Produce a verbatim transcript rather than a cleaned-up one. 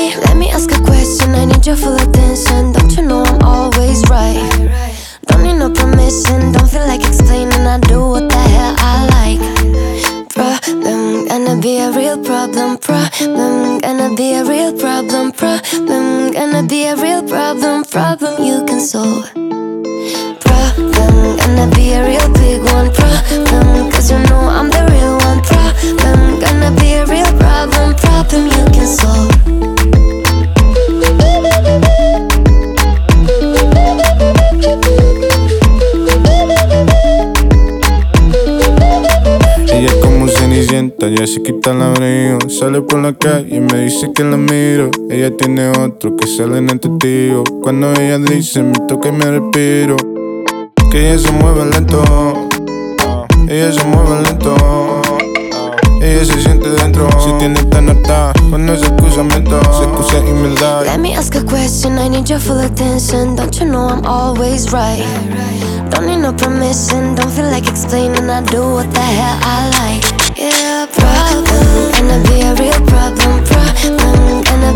me, let me ask a question. I need your full attention. Don't you know I'm always right? Don't need no permission. Don't feel like explaining. I do what the hell I like. Problem, gonna be a real problem. Problem, gonna be a real problem. Problem, gonna be a real problem. Problem you can solve. Problem, gonna be a real big one. Problem, cause you know I'm the real one. Problem, gonna be a real problem. Problem you can solve. Ella es como Cenicienta, ya se quita el abrigo. Sale por la calle y me dice que la miro. Ella tiene otro que sale en el testigo. Cuando ella dice me toca y me respiro. Que ella se mueve lento. Ella se mueve lento. Ella se siente dentro. Si tiene tan harta, cuando se excusa miento. Se excusa y me da. Let me ask a question, I need your full attention. Don't you know I'm always right? Don't need no permission, don't feel like explaining. I do what the hell I like. Yeah, problem, gonna be a real problem. Problem, gonna